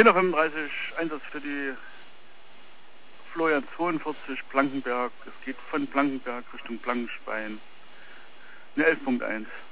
10:35 Uhr, Einsatz für die Florian 42 Blankenberg. Es geht von Blankenberg Richtung Blankenstein. Eine 11.1.